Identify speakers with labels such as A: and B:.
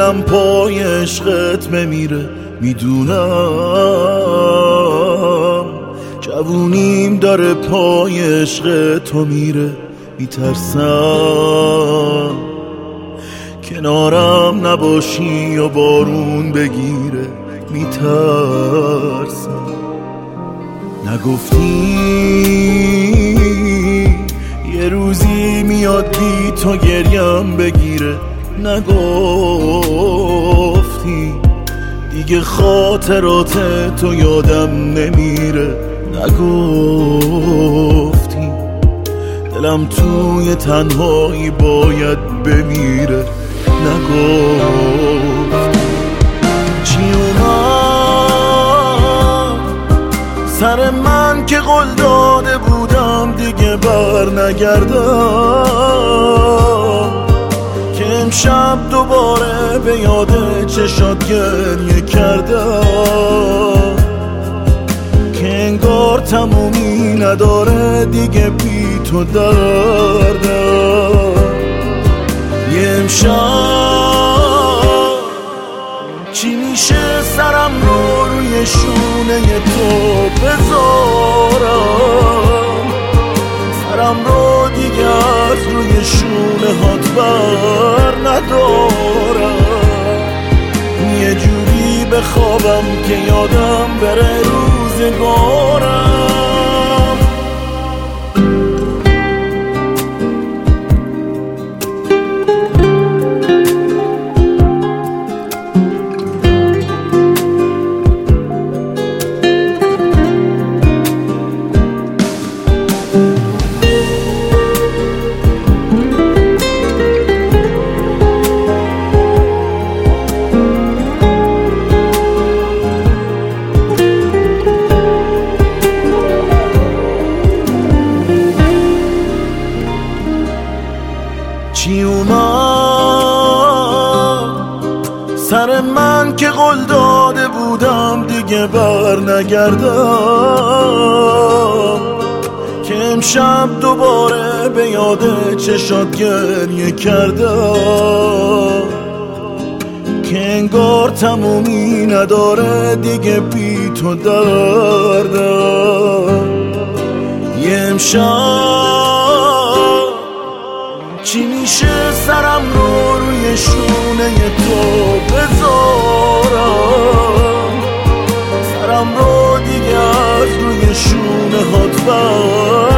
A: دلم پای عشقت بمیره. میدونم جوونیم داره پای عشق تو میره. میترسم کنارم نباشی و بارون بگیره. میترسم نگفتی یه روزی میاد بی تو گریم بگیره. نگفتی دیگه خاطرات تو یادم نمیره. نگفتی دلم توی تنهایی باید بمیره. نگفتی چی اومد سر من که قول داده بودم دیگه بر نگردم، که امشب دوباره به یاد چشات گریه کردم، که انگار تمومی نداره دیگه بی تو دردم. یه امشب چی میشه سرم رو روی شونه تو بذارم، سرم رو دیگه از روی شونه هات بر ندارم. یه جوری بخوابم که یادم بره روزگارم. چی اومد سر من که قول داده بودم دیگه بر نگردم، که امشب دوباره به یاد چشات گریه کردم، که انگار تمومی نداره دیگه بی تو دردم. یه امشب چی میشه سرم رو روی شونه تو بذارم، سرم رو دیگه از روی شونه هات بر